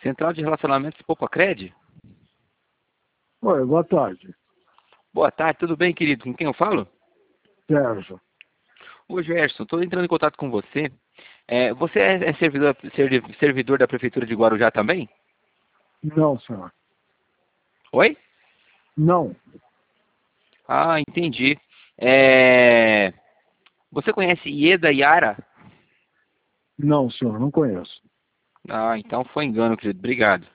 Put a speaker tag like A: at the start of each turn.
A: Central de Relacionamentos Popacred?
B: Oi, boa tarde.
A: Boa tarde, tudo bem, querido? Com quem eu falo?
B: Sérgio.
A: Ô, Gerson, estou entrando em contato com você. Você é servidor da Prefeitura de Guarujá também?
B: Não, senhor.
A: Oi?
B: Não.
A: Ah, entendi. É, Você conhece Ieda Yara?
B: Não, senhor, não conheço.
A: Ah, então foi engano, querido. Obrigado.